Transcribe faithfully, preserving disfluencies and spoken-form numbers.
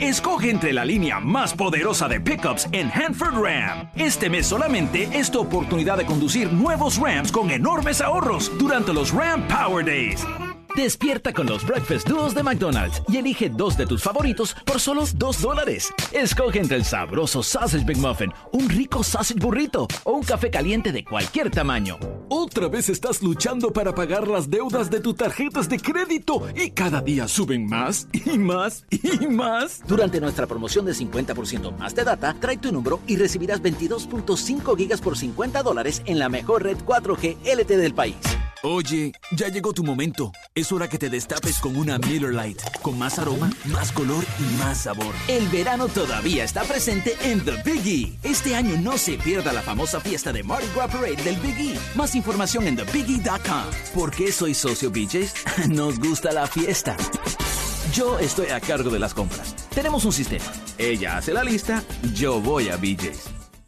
Escoge entre la línea más poderosa de pickups en Hanford Ram. Este mes solamente es tu oportunidad de conducir nuevos Rams con enormes ahorros durante los Ram Power Days. Despierta con los Breakfast Duos de McDonald's y elige dos de tus favoritos por solo dos dólares. Escoge entre el sabroso Sausage McMuffin, un rico Sausage Burrito o un café caliente de cualquier tamaño. ¿Otra vez estás luchando para pagar las deudas de tus tarjetas de crédito y cada día suben más y más y más? Durante nuestra promoción de cincuenta por ciento más de data, trae tu número y recibirás veintidós punto cinco gigas por cincuenta dólares en la mejor red cuatro G L T E del país. Oye, ya llegó tu momento. Es hora que te destapes con una Miller Lite, con más aroma, más color y más sabor. El verano todavía está presente en The Biggie. Este año no se pierda la famosa fiesta de Mardi Gras Parade del Biggie. Más información en the biggie punto com. ¿Por qué soy socio B J's? Nos gusta la fiesta. Yo estoy a cargo de las compras. Tenemos un sistema. Ella hace la lista, yo voy a B J's.